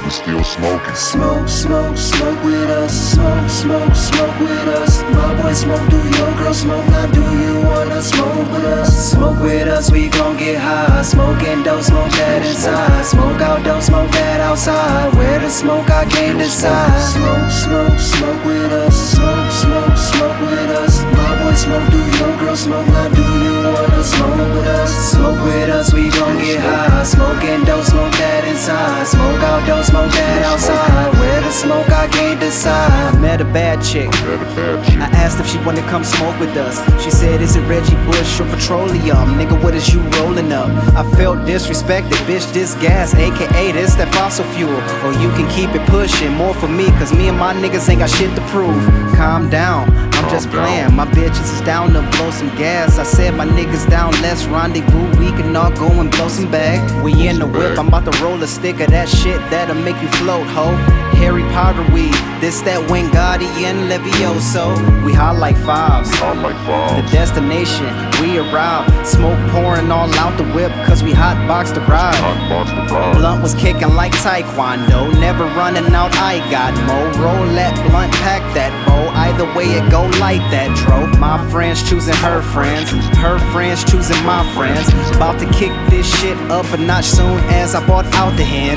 We still smoking. Smoke, smoke, smoke with us. Smoke, smoke, smoke with us. My boy smoke, do your girl smoke? Now do you wanna smoke with us? Smoke with us, we gon' get high. Smoking dope, smoke that inside. Smoke outdoor, smoke that outside. Where the smoke, I can't decide. Smoke, smoke, smoke with us. Smoke, smoke, smoke with us. My boy smoke, do your girl smoke? Now do you wanna smoke with us? Smoke with us, we gon' get high. Smoking dope, smoke that inside. Smoke outdoor, smoke that outside. Where the smoke, I can't decide. I met a bad chick. I asked if she wanna come smoke with us. She said, is it Reggie Bush or petroleum? Nigga, what is you rolling up? I felt disrespected, bitch, this gas, aka this that fossil fuel. Or you can keep it pushing, more for me, cause me and my niggas ain't got shit to prove. Calm down, I'm just playing. My bitches is down to blow some gas. I said my niggas down, let's rendezvous. We can all go and blow some bag. We in the whip, I'm about to roll a stick of that shit that'll make you float, ho. Harry Potter weed, this that Wingardium Levioso. We hot like fives, the destination, we arrive. Smoke pouring all out the whip, cause we hot box to ride. Blunt was kicking like Taekwondo, never running out, I got more. Roll that blunt, pack that bowl, either way it go like that, dro. My friends choosing her friends choosing my friends. About to kick this shit up a notch soon as I bought out the hand.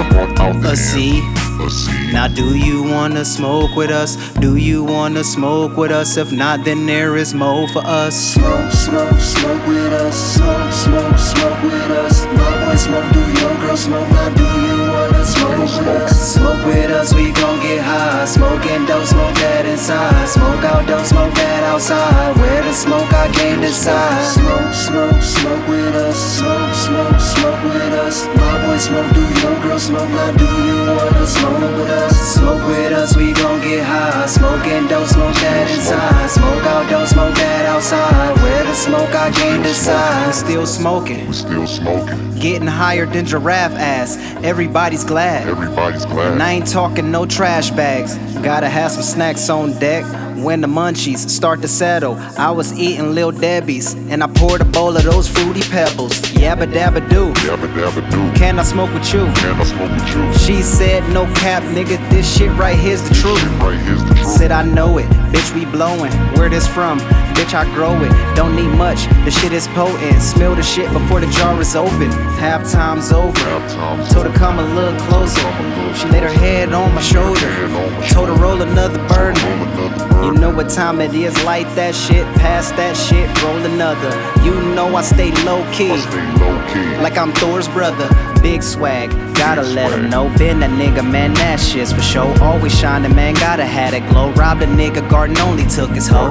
Now do you wanna smoke with us? Do you wanna smoke with us? If not, then there is more for us. Smoke, smoke, smoke with us. Smoke, smoke, smoke with us. My boy smoke, do your girl smoke? Now do you wanna smoke with us? Smoke with us, we gon' get high. Smoking dope, smoke that inside. Smoke outdoor, smoke that outside. Where the smoke, I can't decide. Smoke, smoke, smoke with us. Smoke, smoke, smoke with us. My boy smoke, do your girl smoke? Now do you wanna smoke with us? Smoke with us, we gon' get high. Smoking dope, smoke that inside. Smoke outdoor, smoke that outside. Where the smoke, I can't decide. We still smoking. Getting higher than giraffe ass. Everybody's glad. And I ain't talking no trash bags. Gotta have some snacks on deck. When the munchies start to settle, I was eating Lil Debbie's, and I poured a bowl of those fruity pebbles. Yabba dabba do. Can I smoke with you? She said, no cap, nigga, this shit right here's the truth. Said I know it, bitch, we blowing. Where this from? Bitch, I grow it. Don't need much, the shit is potent. Smell the shit before the jar is open. Halftime's over. Told her come a little closer. She laid her head on my shoulder. Told her roll another burden. You know what time it is, light that shit, pass that shit, roll another. You know I stay low key, like I'm Thor's brother. Big swag, gotta let him know. Been that nigga, man, that shit's for show. Always shining, man, gotta have that glow. Robbed a nigga, garden only took his hoe.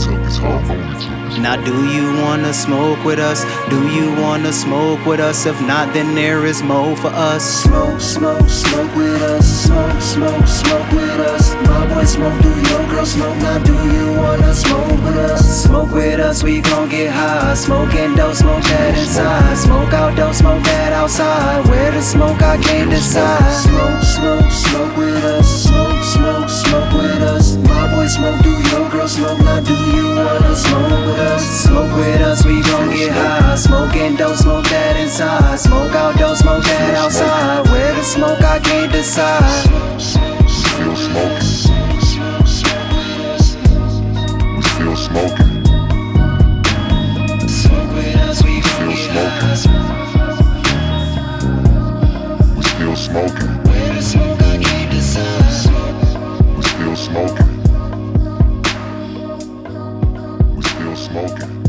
Now do you wanna smoke with us? Do you wanna smoke with us? If not, then there is more for us. Smoke, smoke, smoke with us. Smoke, smoke, smoke with us. My boy smoke, do your girl smoke? Now do you wanna smoke with us? Smoke with us, we gon' get high. Smoking dope, smoke that inside. Smoke outdoor, smoke that outside. Where the smoke, I can't decide. Smoke, smoke, smoke with us. Smoke, smoke, smoke with us. My boy smoke, do your girl smoke? Now do you wanna smoke with us? Smoke with us, we gon' get high. Smoking dope, smoke that inside. Smoke outdoor, smoke that outside. Where the smoke, I can't decide. We still smoking. Smoke with us, we gon' get high. We still smoking. Where the smoke, I can't decide. We still smoking. We still smoking.